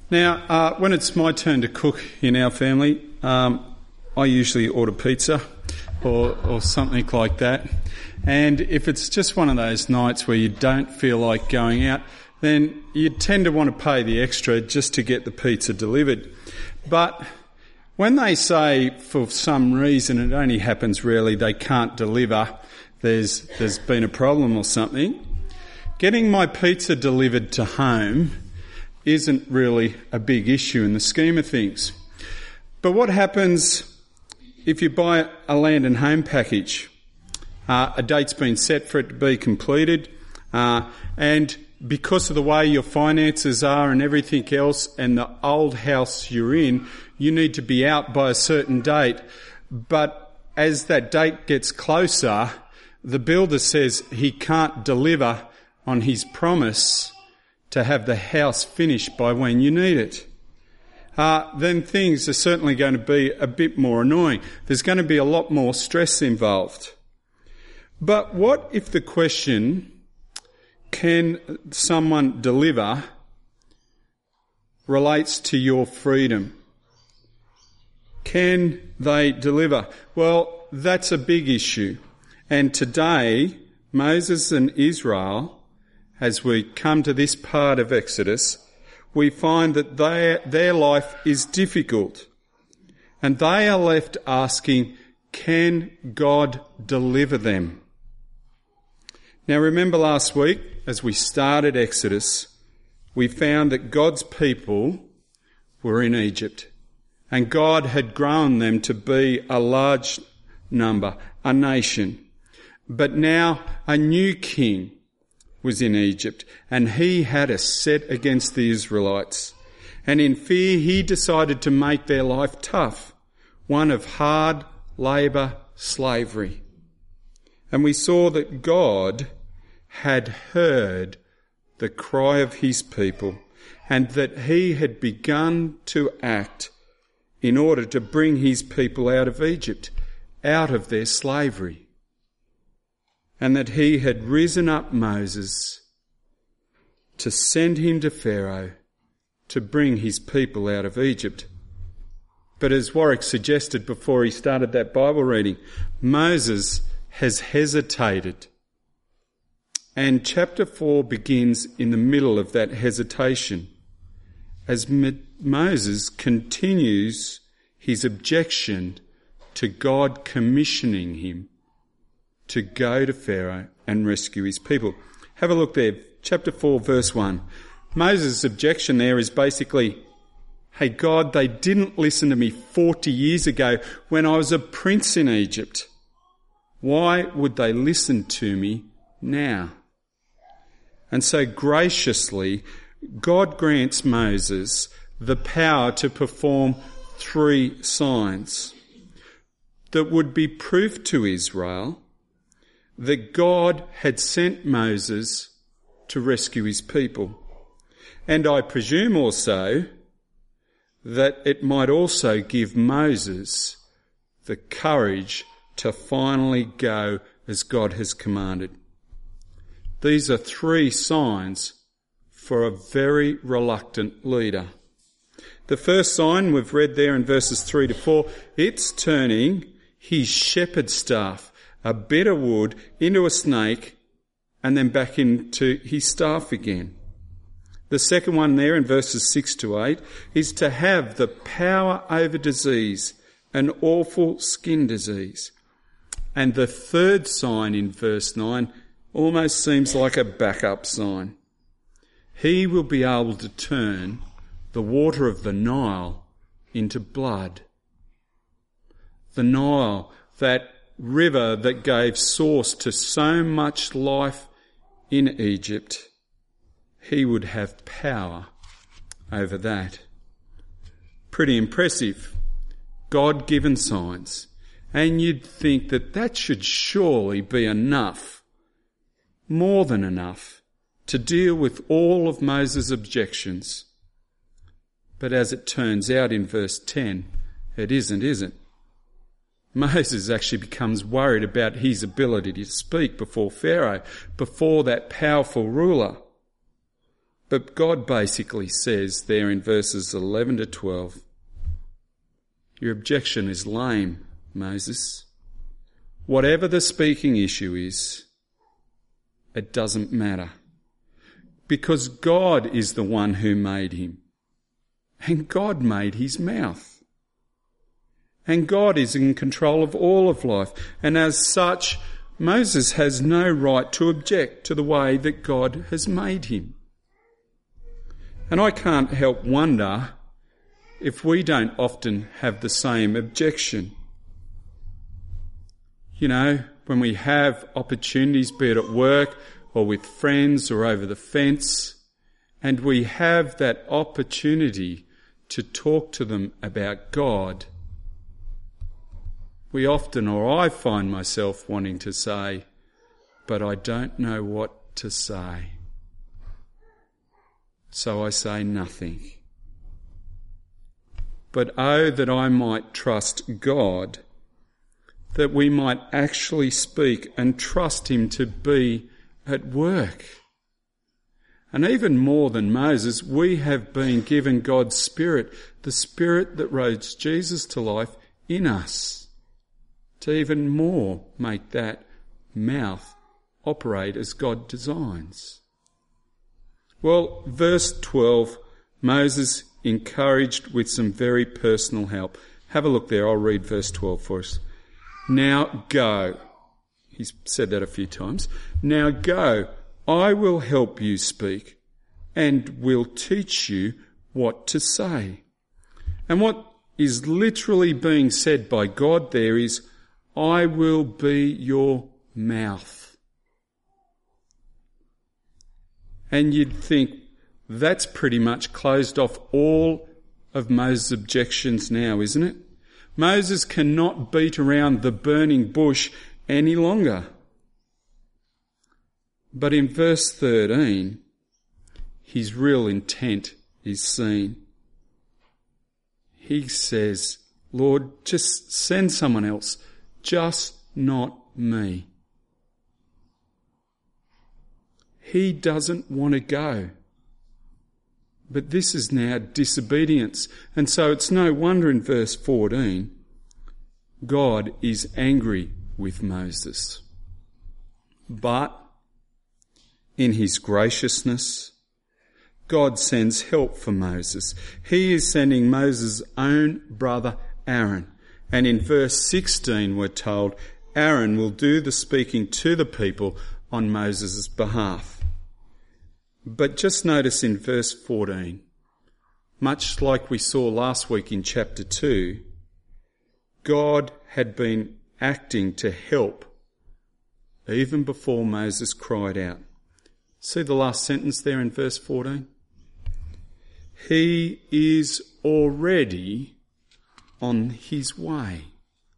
Now, when it's my turn to cook in our family, I usually order pizza or something like that. And if it's just one of those nights where you don't feel like going out, then you tend to want to pay the extra just to get the pizza delivered. But when they say for some reason, it only happens rarely, they can't deliver, there's been a problem or something, getting my pizza delivered to home isn't really a big issue in the scheme of things. But what happens if you buy a land and home package? A date's been set for it to be completed, and because of the way your finances are and everything else and the old house you're in, you need to be out by a certain date. But as that date gets closer, the builder says he can't deliver on his promise to have the house finished by when you need it. Then things are certainly going to be a bit more annoying. There's going to be a lot more stress involved. But what if the question, can someone deliver, relates to your freedom? Can they deliver? Well, that's a big issue. And today, Moses and Israel, as we come to this part of Exodus, we find that their life is difficult. And they are left asking, can God deliver them? Now remember last week, as we started Exodus, we found that God's people were in Egypt. And God had grown them to be a large number, a nation. But now a new king was in Egypt, and he had a set against the Israelites. And in fear, he decided to make their life tough, one of hard labour slavery. And we saw that God had heard the cry of his people, and that he had begun to act in order to bring his people out of Egypt, out of their slavery. And that he had risen up Moses to send him to Pharaoh to bring his people out of Egypt. But as Warwick suggested before he started that Bible reading, Moses has hesitated. And chapter 4 begins in the middle of that hesitation, as Moses continues his objection to God commissioning him to go to Pharaoh and rescue his people. Have a look there, chapter 4, verse 1. Moses' objection there is basically, hey God, they didn't listen to me 40 years ago when I was a prince in Egypt. Why would they listen to me now? And so graciously, God grants Moses the power to perform 3 signs that would be proof to Israel that God had sent Moses to rescue his people. And I presume also that it might also give Moses the courage to finally go as God has commanded. These are 3 signs for a very reluctant leader. The first sign we've read there in verses 3 to 4, it's turning his shepherd's staff, a bit of wood, into a snake, and then back into his staff again. The second one there in verses 6 to 8 is to have the power over disease, an awful skin disease. And the third sign in verse 9 almost seems like a backup sign. He will be able to turn the water of the Nile into blood. The Nile, that river that gave source to so much life in Egypt, he would have power over that. Pretty impressive. God-given signs. And you'd think that that should surely be enough, more than enough, to deal with all of Moses' objections. But as it turns out in verse 10, it isn't, is it? Moses actually becomes worried about his ability to speak before Pharaoh, before that powerful ruler. But God basically says there in verses 11 to 12, your objection is lame, Moses. Whatever the speaking issue is, it doesn't matter. Because God is the one who made him. And God made his mouth. And God is in control of all of life. And as such, Moses has no right to object to the way that God has made him. And I can't help wonder if we don't often have the same objection. You know, when we have opportunities, be it at work or with friends or over the fence, and we have that opportunity to talk to them about God, we often, or I find myself wanting to say, but I don't know what to say. So I say nothing. But oh, that I might trust God, that we might actually speak and trust him to be at work. And even more than Moses, we have been given God's Spirit, the Spirit that rose Jesus to life in us, to even more make that mouth operate as God designs. Well, verse 12, Moses encouraged with some very personal help. Have a look there. I'll read verse 12 for us. Now go. He's said that a few times. Now go. I will help you speak and will teach you what to say. And what is literally being said by God there is, I will be your mouth. And you'd think that's pretty much closed off all of Moses' objections now, isn't it? Moses cannot beat around the burning bush any longer. But in verse 13, his real intent is seen. He says, Lord, just send someone else, just not me. He doesn't want to go. But this is now disobedience. And so it's no wonder in verse 14, God is angry with Moses. But in his graciousness, God sends help for Moses. He is sending Moses' own brother Aaron. And in verse 16 we're told Aaron will do the speaking to the people on Moses' behalf. But just notice in verse 14, much like we saw last week in chapter 2, God had been acting to help even before Moses cried out. See the last sentence there in verse 14? He is already on his way.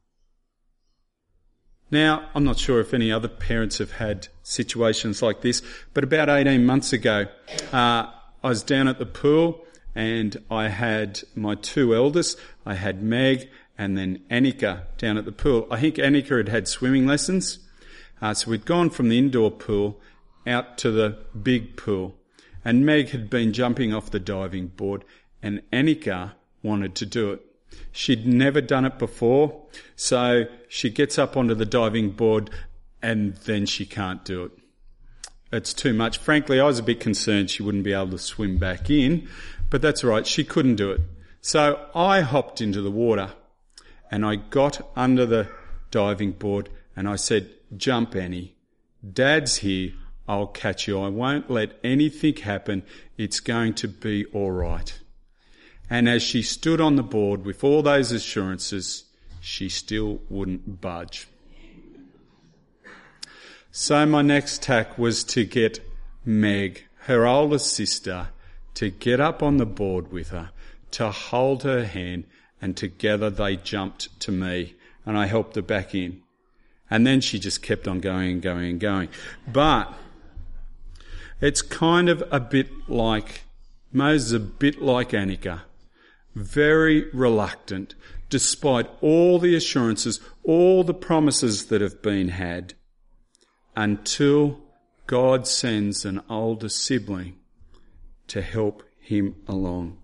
Now, I'm not sure if any other parents have had situations like this, but about 18 months ago, I was down at the pool and I had my two eldest. I had Meg and then Annika down at the pool. I think Annika had had swimming lessons. So we'd gone from the indoor pool out to the big pool. And Meg had been jumping off the diving board and Annika wanted to do it. She'd never done it before, so she gets up onto the diving board and then she can't do it. It's too much. Frankly, I was a bit concerned she wouldn't be able to swim back in, but that's all right, she couldn't do it. So I hopped into the water and I got under the diving board and I said, jump Annie, Dad's here, I'll catch you, I won't let anything happen, it's going to be all right. And as she stood on the board with all those assurances, she still wouldn't budge. So my next tack was to get Meg, her older sister, to get up on the board with her, to hold her hand, and together they jumped to me, and I helped her back in. And then she just kept on going and going and going. But it's kind of a bit like, Moses, a bit like Annika. Very reluctant, despite all the assurances, all the promises that have been had, until God sends an older sibling to help him along.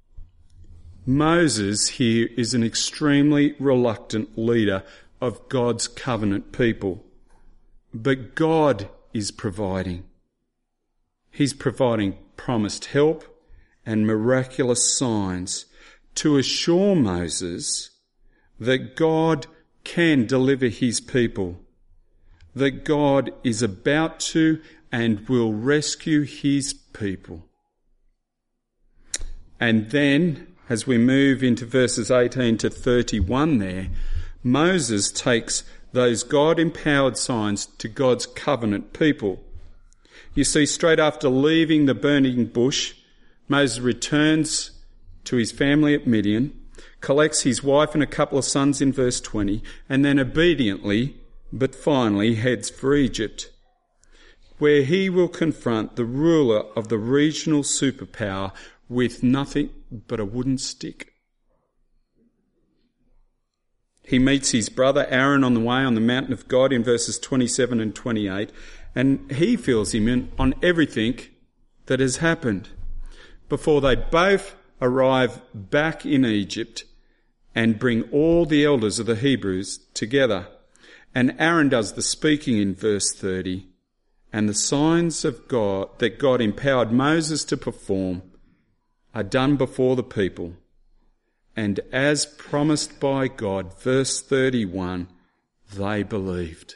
Moses here is an extremely reluctant leader of God's covenant people. But God is providing. He's providing promised help and miraculous signs to assure Moses that God can deliver his people, that God is about to and will rescue his people. And then, as we move into verses 18 to 31 there, Moses takes those God-empowered signs to God's covenant people. You see, straight after leaving the burning bush, Moses returns to his family at Midian, collects his wife and a couple of sons in verse 20, and then obediently, but finally, heads for Egypt, where he will confront the ruler of the regional superpower with nothing but a wooden stick. He meets his brother Aaron on the way on the mountain of God in verses 27 and 28, and he fills him in on everything that has happened before they both arrive back in Egypt and bring all the elders of the Hebrews together. And Aaron does the speaking in verse 30, and the signs of God that God empowered Moses to perform are done before the people. And as promised by God, verse 31, they believed.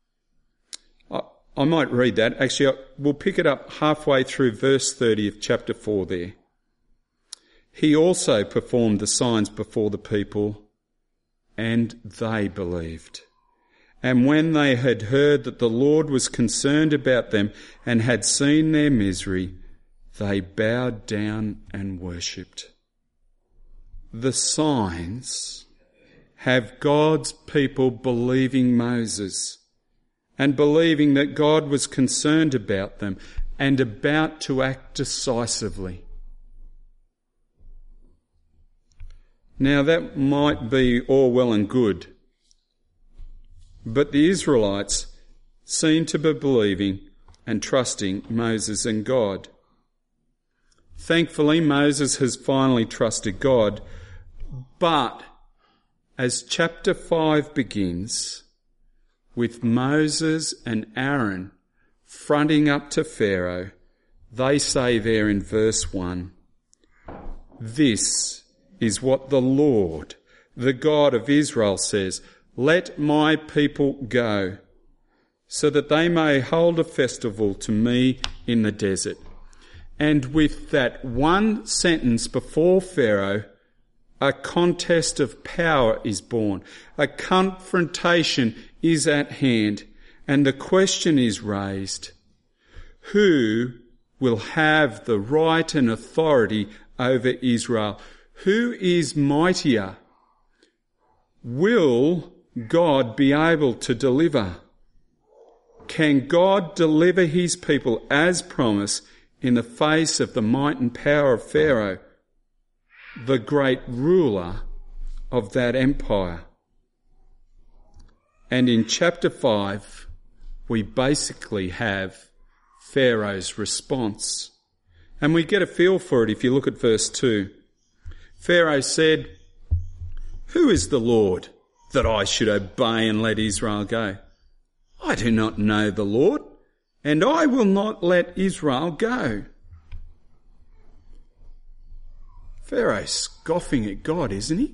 I might read that. Actually, we'll pick it up halfway through verse 30 of chapter 4 there. He also performed the signs before the people, and they believed. And when they had heard that the Lord was concerned about them and had seen their misery, they bowed down and worshipped. The signs have God's people believing Moses and believing that God was concerned about them and about to act decisively. Now that might be all well and good, but the Israelites seem to be believing and trusting Moses and God. Thankfully, Moses has finally trusted God, but as chapter 5 begins, with Moses and Aaron fronting up to Pharaoh, they say there in verse 1, "This is what the Lord, the God of Israel, says, let my people go, so that they may hold a festival to me in the desert." And with that one sentence before Pharaoh, a contest of power is born. A confrontation is at hand, and the question is raised: who will have the right and authority over Israel? Who is mightier? Will God be able to deliver? Can God deliver his people as promised in the face of the might and power of Pharaoh, the great ruler of that empire? And in chapter 5, we basically have Pharaoh's response. And we get a feel for it if you look at verse 2. Pharaoh said, "Who is the Lord that I should obey and let Israel go? I do not know the Lord, and I will not let Israel go." Pharaoh's scoffing at God, isn't he?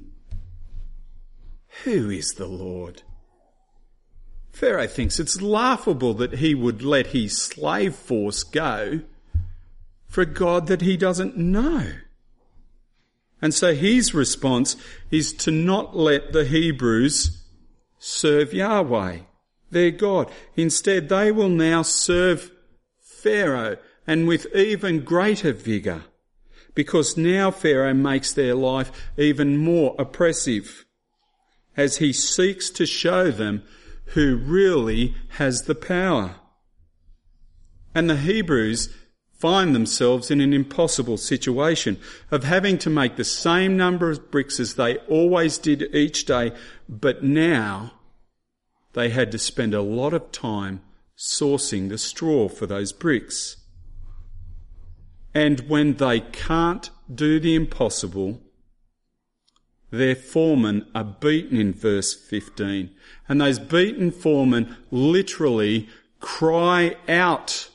Who is the Lord? Pharaoh thinks it's laughable that he would let his slave force go for a God that he doesn't know. And so his response is to not let the Hebrews serve Yahweh, their God. Instead, they will now serve Pharaoh, and with even greater vigour, because now Pharaoh makes their life even more oppressive as he seeks to show them who really has the power. And the Hebrews find themselves in an impossible situation of having to make the same number of bricks as they always did each day, but now they had to spend a lot of time sourcing the straw for those bricks. And when they can't do the impossible, their foremen are beaten in verse 15. And those beaten foremen literally cry out,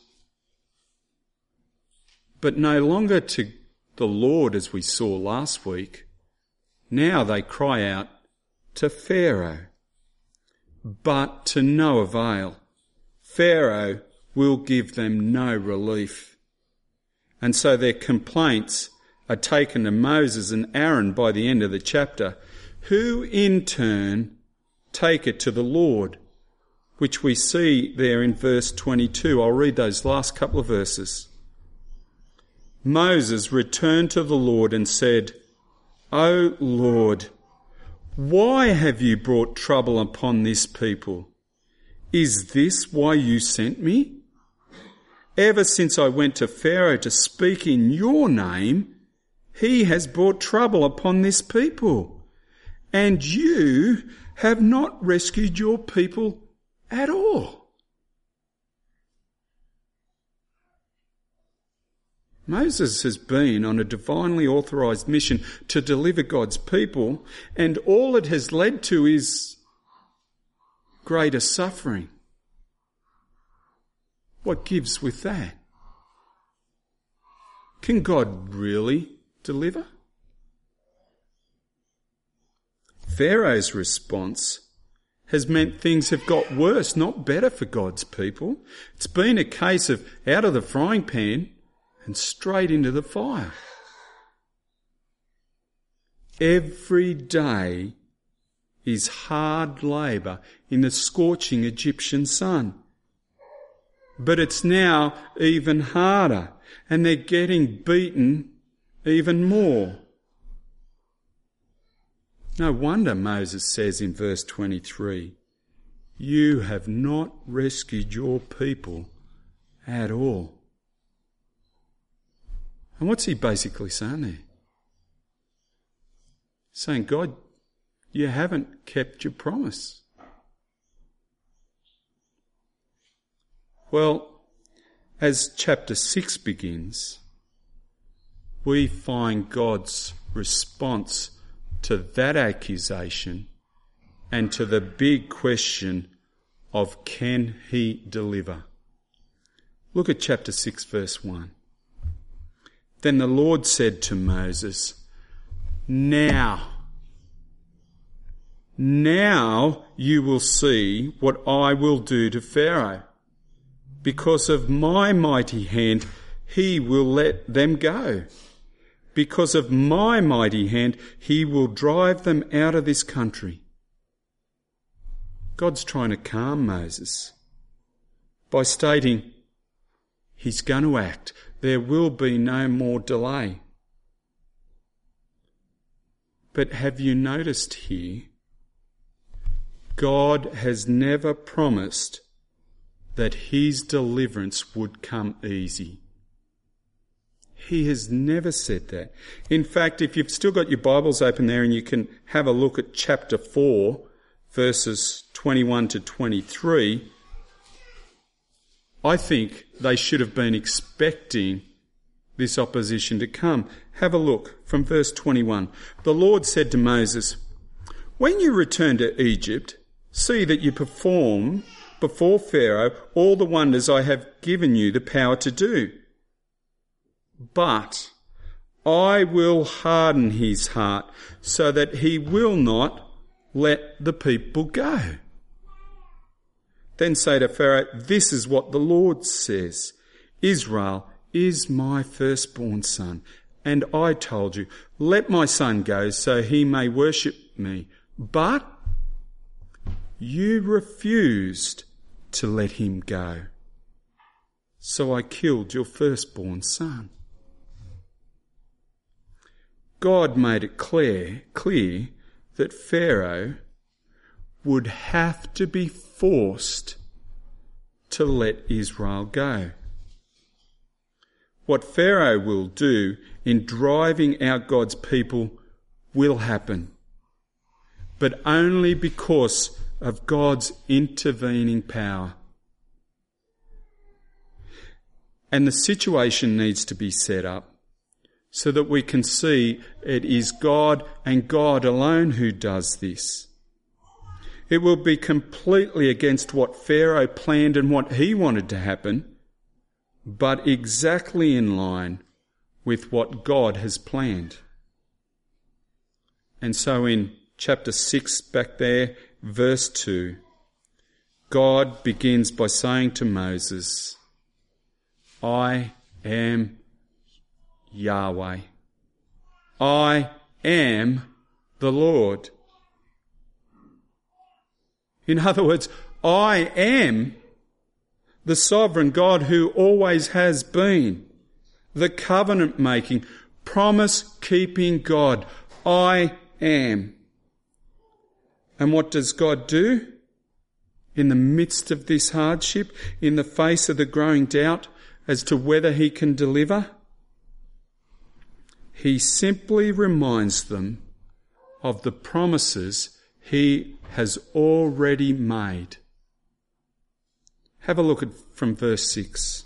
but no longer to the Lord as we saw last week. Now they cry out to Pharaoh, but to no avail. Pharaoh will give them no relief. And so their complaints are taken to Moses and Aaron by the end of the chapter, who in turn take it to the Lord, which we see there in verse 22. I'll read those last couple of verses. Moses returned to the Lord and said, "O Lord, why have you brought trouble upon this people? Is this why you sent me? Ever since I went to Pharaoh to speak in your name, he has brought trouble upon this people, and you have not rescued your people at all." Moses has been on a divinely authorised mission to deliver God's people, and all it has led to is greater suffering. What gives with that? Can God really deliver? Pharaoh's response has meant things have got worse, not better for God's people. It's been a case of out of the frying pan and straight into the fire. Every day is hard labour in the scorching Egyptian sun. But it's now even harder, and they're getting beaten even more. No wonder Moses says in verse 23, "You have not rescued your people at all." And what's he basically saying there? Saying, God, you haven't kept your promise. Well, as chapter 6 begins, we find God's response to that accusation and to the big question of can he deliver? Look at chapter 6 verse 1. Then the Lord said to Moses, Now you will see what I will do to Pharaoh. Because of my mighty hand, he will let them go. Because of my mighty hand, he will drive them out of this country. God's trying to calm Moses by stating he's going to act. There will be no more delay. But have you noticed here, God has never promised that his deliverance would come easy. He has never said that. In fact, if you've still got your Bibles open there and you can have a look at chapter 4, verses 21 to 23, I think they should have been expecting this opposition to come. Have a look from verse 21. The Lord said to Moses, When you return to Egypt, see that you perform before Pharaoh all the wonders I have given you the power to do. But I will harden his heart so that he will not let the people go. Then say to Pharaoh, This is what the Lord says. Israel is my firstborn son. And I told you, let my son go so he may worship me. But you refused to let him go. So I killed your firstborn son. God made it clear that Pharaoh would have to be forced to let Israel go. What Pharaoh will do in driving out God's people will happen, but only because of God's intervening power. and the situation needs to be set up so that we can see it is God and God alone who does this. It will be completely against what Pharaoh planned and what he wanted to happen, but exactly in line with what God has planned. And so in chapter 6 back there, verse 2, God begins by saying to Moses, I am Yahweh. I am the Lord. In other words, I am the sovereign God who always has been, the covenant-making, promise-keeping God. I am. And what does God do? In the midst of this hardship, in the face of the growing doubt as to whether he can deliver, he simply reminds them of the promises he has already made. Have a look at from verse 6.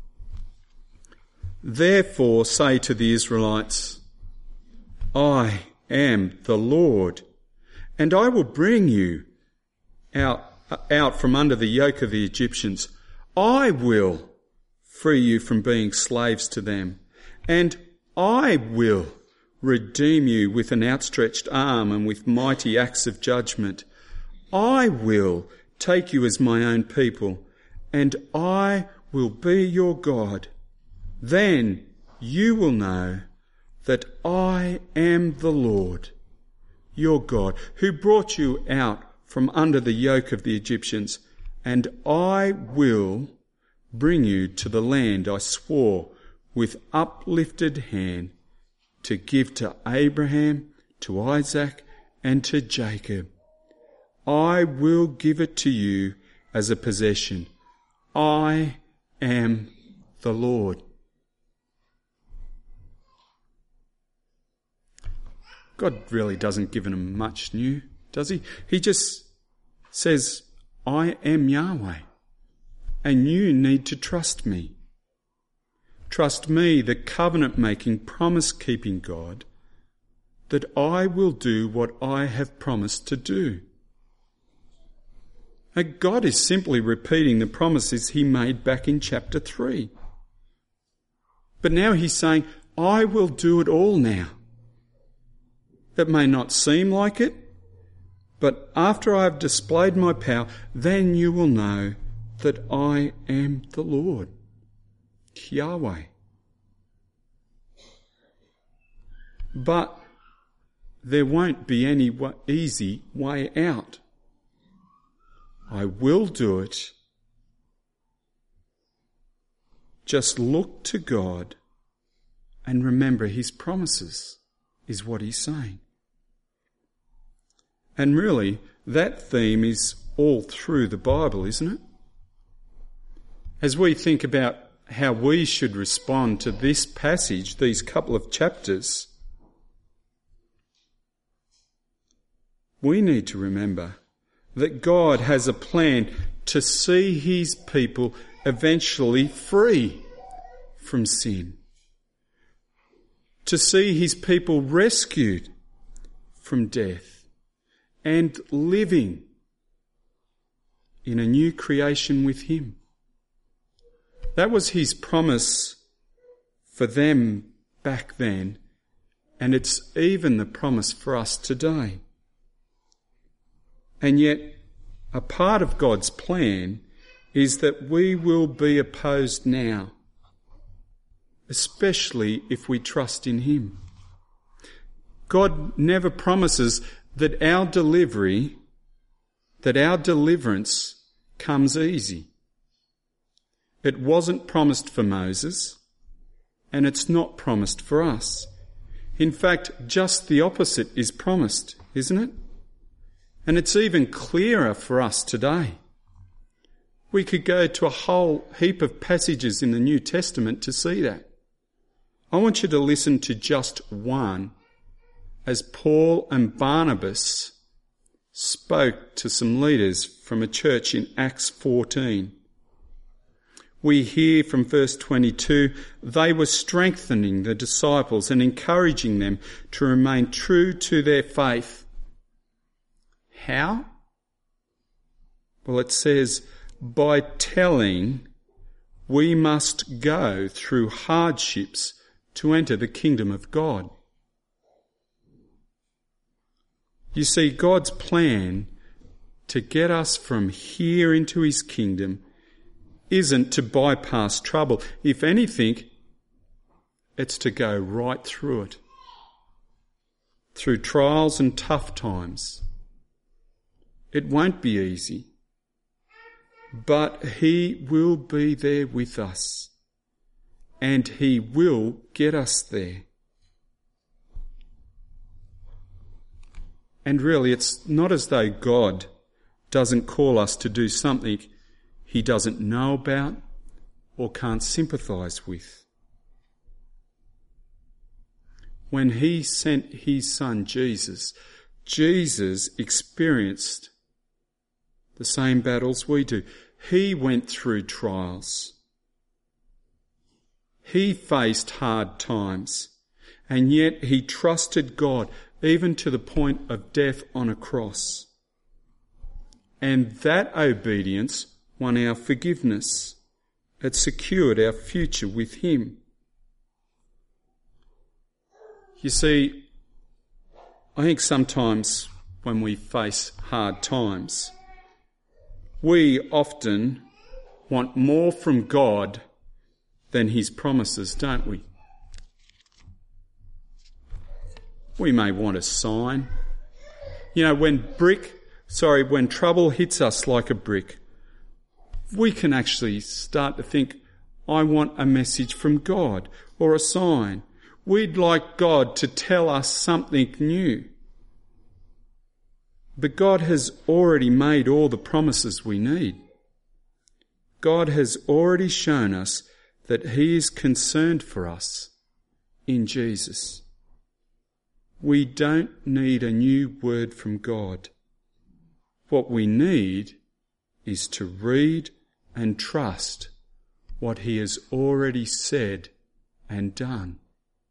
Therefore say to the Israelites, I am the Lord, and I will bring you out from under the yoke of the Egyptians. I will free you from being slaves to them, and I will redeem you with an outstretched arm and with mighty acts of judgment. I will take you as my own people, and I will be your God. Then you will know that I am the Lord, your God, who brought you out from under the yoke of the Egyptians, and I will bring you to the land I swore with uplifted hand to give to Abraham, to Isaac, and to Jacob. I will give it to you as a possession. I am the Lord. God really doesn't give them much new, does he? He just says, I am Yahweh, and you need to trust me. Trust me, the covenant-making, promise-keeping God, that I will do what I have promised to do. Now, God is simply repeating the promises he made back in chapter 3. But now he's saying, I will do it all now. It may not seem like it, but after I have displayed my power, then you will know that I am the Lord, Yahweh. But there won't be any easy way out. I will do it. Just look to God and remember his promises, is what he's saying. And really, that theme is all through the Bible, isn't it? As we think about how we should respond to this passage, these couple of chapters, we need to remember that God has a plan to see his people eventually free from sin, to see his people rescued from death, and living in a new creation with him. That was his promise for them back then, and it's even the promise for us today. And yet, a part of God's plan is that we will be opposed now, especially if we trust in him. God never promises that our deliverance comes easy. It wasn't promised for Moses, and it's not promised for us. In fact, just the opposite is promised, isn't it? And it's even clearer for us today. We could go to a whole heap of passages in the New Testament to see that. I want you to listen to just one as Paul and Barnabas spoke to some leaders from a church in Acts 14. We hear from verse 22, they were strengthening the disciples and encouraging them to remain true to their faith. How? Well, it says, by telling we must go through hardships to enter the kingdom of God. You see, God's plan to get us from here into his kingdom isn't to bypass trouble. If anything, it's to go right through it. Through trials and tough times. It won't be easy. But he will be there with us. And he will get us there. And really, it's not as though God doesn't call us to do something he doesn't know about or can't sympathise with. When he sent his son Jesus, Jesus experienced the same battles we do. He went through trials. He faced hard times, and yet he trusted God even to the point of death on a cross. And that obedience won our forgiveness. It secured our future with him. You see, I think sometimes when we face hard times, we often want more from God than his promises, don't we? We may want a sign. You know, when trouble hits us like a brick, we can actually start to think, I want a message from God or a sign. We'd like God to tell us something new. But God has already made all the promises we need. God has already shown us that he is concerned for us in Jesus. We don't need a new word from God. What we need is to read and trust what he has already said and done.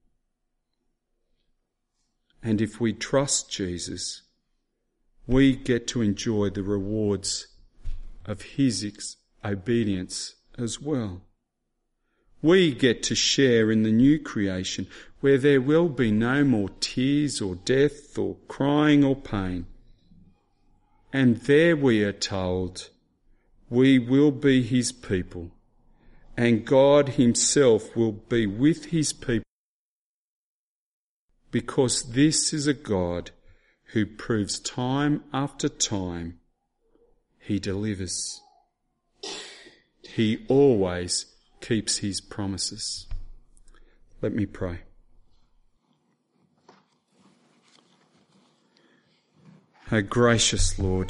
And if we trust Jesus, we get to enjoy the rewards of his obedience as well. We get to share in the new creation where there will be no more tears or death or crying or pain. And there we are told we will be his people, and God himself will be with his people, because this is a God who proves time after time he delivers. He always keeps his promises. Let me pray. O gracious Lord,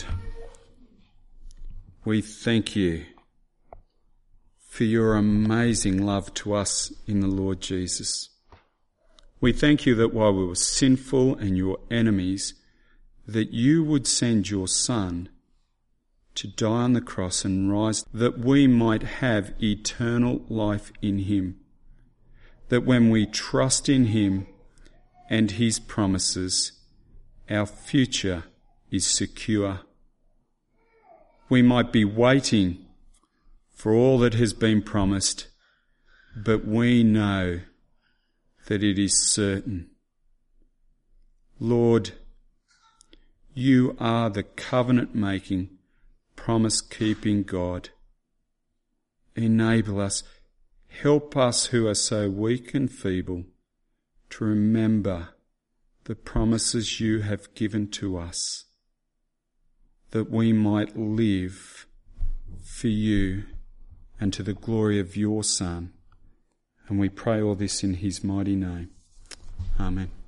we thank you for your amazing love to us in the Lord Jesus. We thank you that while we were sinful and your enemies, that you would send your Son to die on the cross and rise, that we might have eternal life in him. That when we trust in him and his promises, our future is secure. We might be waiting for all that has been promised, but we know that it is certain. Lord, you are the covenant-making, promise-keeping God. Enable us, help us who are so weak and feeble to remember the promises you have given to us, that we might live for you and to the glory of your Son. And we pray all this in his mighty name. Amen.